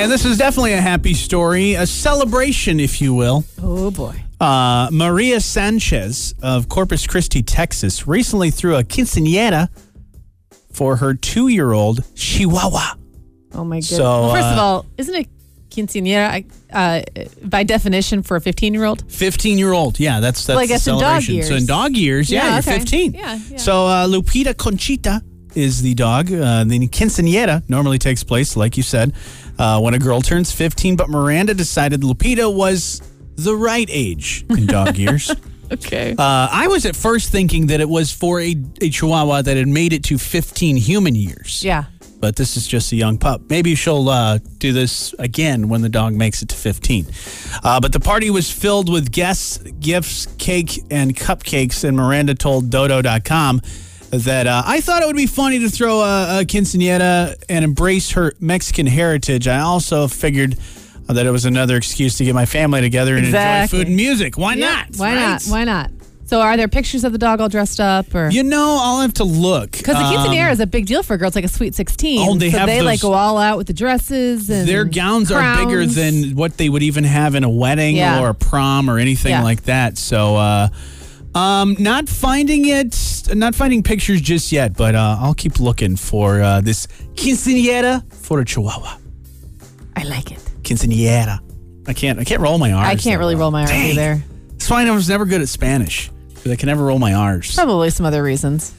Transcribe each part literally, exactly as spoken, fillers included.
And this is definitely a happy story, a celebration, if you will. Oh, boy. Uh, Maria Sanchez of Corpus Christi, Texas, recently threw a quinceañera for her two-year-old Chihuahua. Oh, my goodness. So, well, first uh, of all, isn't it quinceañera, uh, by definition, for a fifteen-year-old? fifteen-year-old, yeah, that's that's Well, I guess the in dog celebration. years. So in dog years, yeah, Yeah, you're okay. fifteen. Yeah, yeah. So uh, Lupita Conchita is the dog. Uh, the quinceañera normally takes place, like you said, uh, when a girl turns fifteen. But Miranda decided Lupita was the right age in dog years. Okay. Uh, I was at first thinking that it was for a, a Chihuahua that had made it to fifteen human years. Yeah. But this is just a young pup. Maybe she'll uh, do this again when the dog makes it to fifteen. Uh, but the party was filled with guests, gifts, cake, and cupcakes. And Miranda told Dodo dot com that uh, I thought it would be funny to throw a, a quinceañera and embrace her Mexican heritage. I also figured that it was another excuse to get my family together and Exactly. enjoy food and music. Why Yeah, not? Why right? not? Why not? So are there pictures of the dog all dressed up? or? You know, I'll have to look. Because the quinceañera is a big deal for girls, like a sweet sixteen. Oh, they so have they those- like go all out with the dresses and Their gowns crowns. are bigger than what they would even have in a wedding Yeah. or a prom or anything Yeah. like that. So, uh, um, not finding it, not finding pictures just yet, but uh, I'll keep looking for uh, this quinceañera for a Chihuahua. I like it. Quinceañera. I can't. I can't roll my R's. I can't really roll my R's Dang. either. That's why I was never good at Spanish. Because I can never roll my R's. Probably some other reasons.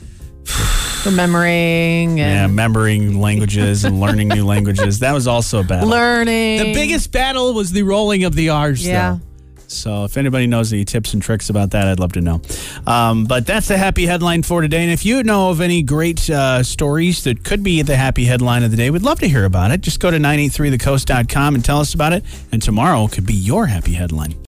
Remembering Yeah, and remembering languages and learning new languages. That was also a battle. learning. The biggest battle was the rolling of the R's, Yeah. though. So if anybody knows any tips and tricks about that, I'd love to know. Um, but that's the happy headline for today. And if you know of any great uh, stories that could be the happy headline of the day, we'd love to hear about it. Just go to nine eight three the coast dot com and tell us about it. And tomorrow could be your happy headline.